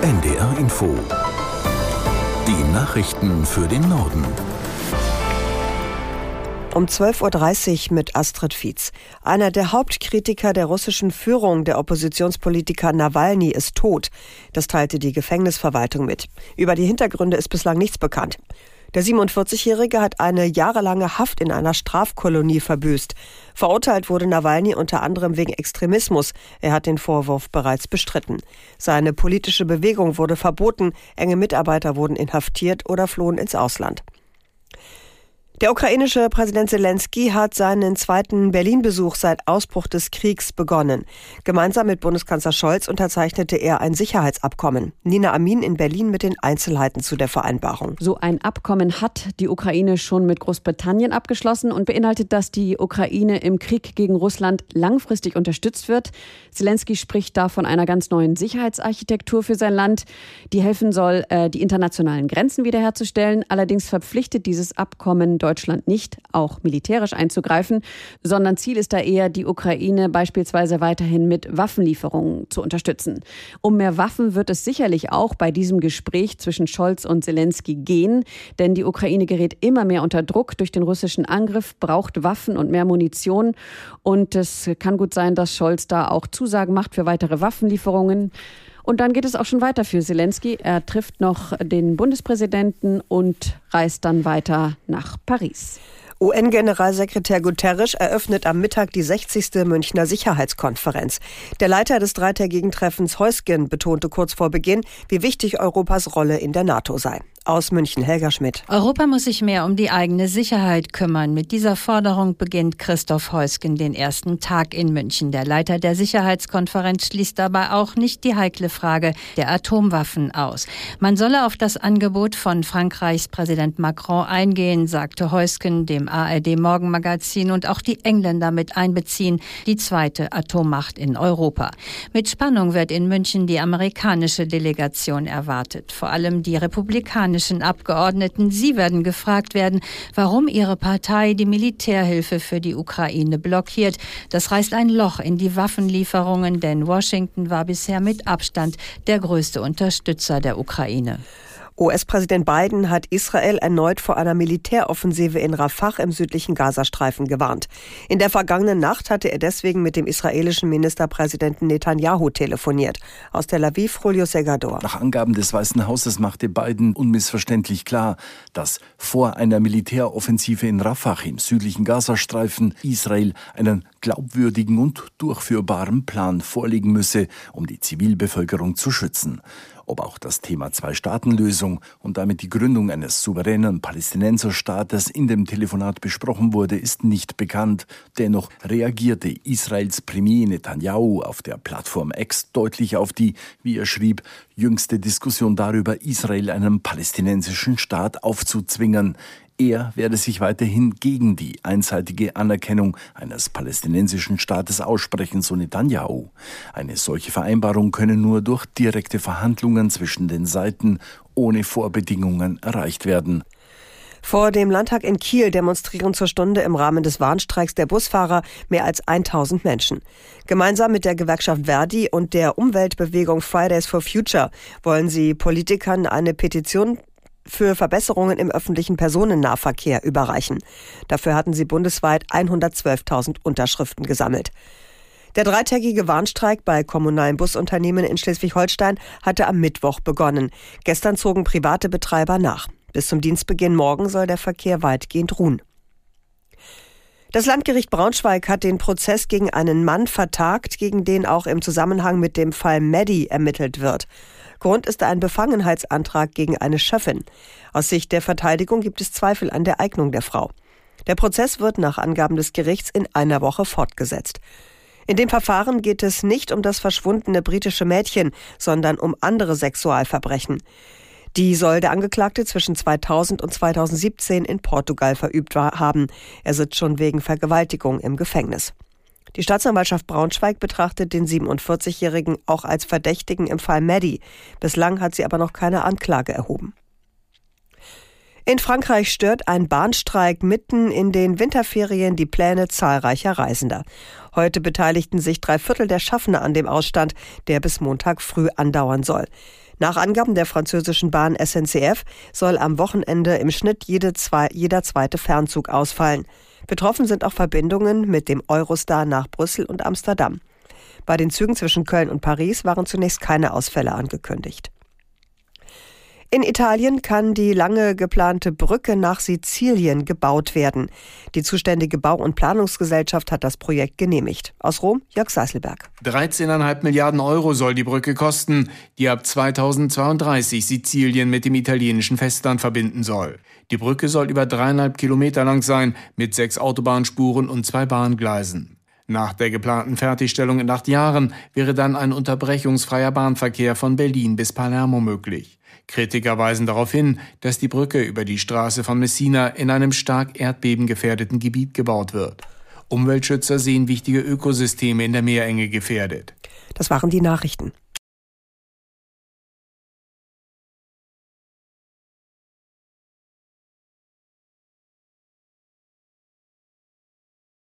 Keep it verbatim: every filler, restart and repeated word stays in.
N D R Info. Die Nachrichten für den Norden. Um zwölf Uhr dreißig mit Astrid Fietz. Einer der Hauptkritiker der russischen Führung, der Oppositionspolitiker Nawalny, ist tot. Das teilte die Gefängnisverwaltung mit. Über die Hintergründe ist bislang nichts bekannt. Der siebenundvierzigjährige hat eine jahrelange Haft in einer Strafkolonie verbüßt. Verurteilt wurde Nawalny unter anderem wegen Extremismus. Er hat den Vorwurf bereits bestritten. Seine politische Bewegung wurde verboten, enge Mitarbeiter wurden inhaftiert oder flohen ins Ausland. Der ukrainische Präsident Zelensky hat seinen zweiten Berlin-Besuch seit Ausbruch des Kriegs begonnen. Gemeinsam mit Bundeskanzler Scholz unterzeichnete er ein Sicherheitsabkommen. Nina Amin in Berlin mit den Einzelheiten zu der Vereinbarung. So ein Abkommen hat die Ukraine schon mit Großbritannien abgeschlossen und beinhaltet, dass die Ukraine im Krieg gegen Russland langfristig unterstützt wird. Zelensky spricht da von einer ganz neuen Sicherheitsarchitektur für sein Land, die helfen soll, die internationalen Grenzen wiederherzustellen. Allerdings verpflichtet dieses Abkommen Deutschland nicht, auch militärisch einzugreifen, sondern Ziel ist da eher, die Ukraine beispielsweise weiterhin mit Waffenlieferungen zu unterstützen. Um mehr Waffen wird es sicherlich auch bei diesem Gespräch zwischen Scholz und Zelensky gehen, denn die Ukraine gerät immer mehr unter Druck durch den russischen Angriff, braucht Waffen und mehr Munition und es kann gut sein, dass Scholz da auch Zusagen macht für weitere Waffenlieferungen. Und dann geht es auch schon weiter für Zelensky. Er trifft noch den Bundespräsidenten und reist dann weiter nach Paris. U N-Generalsekretär Guterres eröffnet am Mittag die sechzigste Münchner Sicherheitskonferenz. Der Leiter des dreitägigen Treffens Heusgen betonte kurz vor Beginn, wie wichtig Europas Rolle in der NATO sei. Aus München, Helga Schmidt. Europa muss sich mehr um die eigene Sicherheit kümmern. Mit dieser Forderung beginnt Christoph Heusgen den ersten Tag in München. Der Leiter der Sicherheitskonferenz schließt dabei auch nicht die heikle Frage der Atomwaffen aus. Man solle auf das Angebot von Frankreichs Präsident Macron eingehen, sagte Heusgen dem A R D-Morgenmagazin, und auch die Engländer mit einbeziehen, die zweite Atommacht in Europa. Mit Spannung wird in München die amerikanische Delegation erwartet. Vor allem die Republikaner Abgeordneten, sie werden gefragt werden, warum ihre Partei die Militärhilfe für die Ukraine blockiert. Das reißt ein Loch in die Waffenlieferungen, denn Washington war bisher mit Abstand der größte Unterstützer der Ukraine. U S-Präsident Biden hat Israel erneut vor einer Militäroffensive in Rafah im südlichen Gazastreifen gewarnt. In der vergangenen Nacht hatte er deswegen mit dem israelischen Ministerpräsidenten Netanyahu telefoniert. Aus Tel Aviv, Julio Segador. Nach Angaben des Weißen Hauses machte Biden unmissverständlich klar, dass vor einer Militäroffensive in Rafah im südlichen Gazastreifen Israel einen glaubwürdigen und durchführbaren Plan vorlegen müsse, um die Zivilbevölkerung zu schützen. Ob auch das Thema Zwei-Staaten-Lösung und damit die Gründung eines souveränen Palästinenserstaates in dem Telefonat besprochen wurde, ist nicht bekannt. Dennoch reagierte Israels Premier Netanyahu auf der Plattform X deutlich auf die, wie er schrieb, jüngste Diskussion darüber, Israel einen palästinensischen Staat aufzuzwingen. Er werde sich weiterhin gegen die einseitige Anerkennung eines palästinensischen Staates aussprechen, so Netanyahu. Eine solche Vereinbarung könne nur durch direkte Verhandlungen zwischen den Seiten ohne Vorbedingungen erreicht werden. Vor dem Landtag in Kiel demonstrieren zur Stunde im Rahmen des Warnstreiks der Busfahrer mehr als tausend Menschen. Gemeinsam mit der Gewerkschaft Verdi und der Umweltbewegung Fridays for Future wollen sie Politikern eine Petition für Verbesserungen im öffentlichen Personennahverkehr überreichen. Dafür hatten sie bundesweit hundertzwölftausend Unterschriften gesammelt. Der dreitägige Warnstreik bei kommunalen Busunternehmen in Schleswig-Holstein hatte am Mittwoch begonnen. Gestern zogen private Betreiber nach. Bis zum Dienstbeginn morgen soll der Verkehr weitgehend ruhen. Das Landgericht Braunschweig hat den Prozess gegen einen Mann vertagt, gegen den auch im Zusammenhang mit dem Fall Maddie ermittelt wird. Grund ist ein Befangenheitsantrag gegen eine Schöffin. Aus Sicht der Verteidigung gibt es Zweifel an der Eignung der Frau. Der Prozess wird nach Angaben des Gerichts in einer Woche fortgesetzt. In dem Verfahren geht es nicht um das verschwundene britische Mädchen, sondern um andere Sexualverbrechen. Die soll der Angeklagte zwischen zweitausend und zweitausendsiebzehn in Portugal verübt haben. Er sitzt schon wegen Vergewaltigung im Gefängnis. Die Staatsanwaltschaft Braunschweig betrachtet den siebenundvierzigjährigen auch als Verdächtigen im Fall Maddie. Bislang hat sie aber noch keine Anklage erhoben. In Frankreich stört ein Bahnstreik mitten in den Winterferien die Pläne zahlreicher Reisender. Heute beteiligten sich drei Viertel der Schaffner an dem Ausstand, der bis Montag früh andauern soll. Nach Angaben der französischen Bahn S N C F soll am Wochenende im Schnitt jede zwei, jeder zweite Fernzug ausfallen. Betroffen sind auch Verbindungen mit dem Eurostar nach Brüssel und Amsterdam. Bei den Zügen zwischen Köln und Paris waren zunächst keine Ausfälle angekündigt. In Italien kann die lange geplante Brücke nach Sizilien gebaut werden. Die zuständige Bau- und Planungsgesellschaft hat das Projekt genehmigt. Aus Rom, Jörg Seißelberg. dreizehn Komma fünf Milliarden Euro soll die Brücke kosten, die ab zweitausendzweiunddreißig Sizilien mit dem italienischen Festland verbinden soll. Die Brücke soll über dreieinhalb Kilometer lang sein, mit sechs Autobahnspuren und zwei Bahngleisen. Nach der geplanten Fertigstellung in acht Jahren wäre dann ein unterbrechungsfreier Bahnverkehr von Berlin bis Palermo möglich. Kritiker weisen darauf hin, dass die Brücke über die Straße von Messina in einem stark erdbebengefährdeten Gebiet gebaut wird. Umweltschützer sehen wichtige Ökosysteme in der Meerenge gefährdet. Das waren die Nachrichten.